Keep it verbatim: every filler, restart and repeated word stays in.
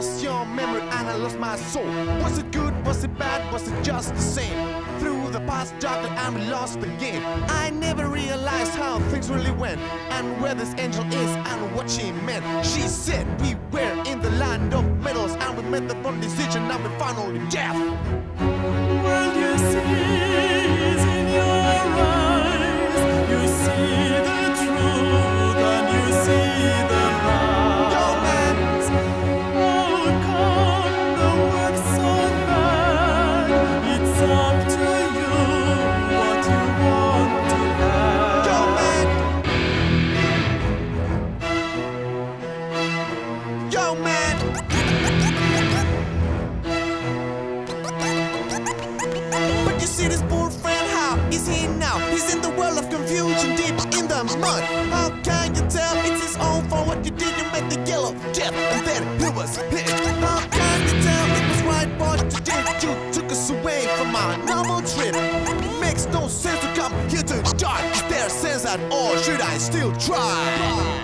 lost your memory and I lost my soul. Was it good, was it bad, was it just the same? Through the past darkly and we lost the game. I never realized how things really went, and where this angel is and what she meant. She said we were in the land of metals, and we made the wrong decision and we found only death. World you see is in your eyes. You see the truth and you see the lies. Yo, man. How come the world's so bad? It's up to you what you want to have. Yo, man. Yo, man. But you see this poor friend, how is he now? He's in the world of confusion, deep in the mud. How can you tell it's his own fault? What you did, you made the yellow death, and then he was hit. How can you tell it was right what you did? You took us away from our normal trip. It makes no sense to come here to die. Is there sense at all? Should I still try?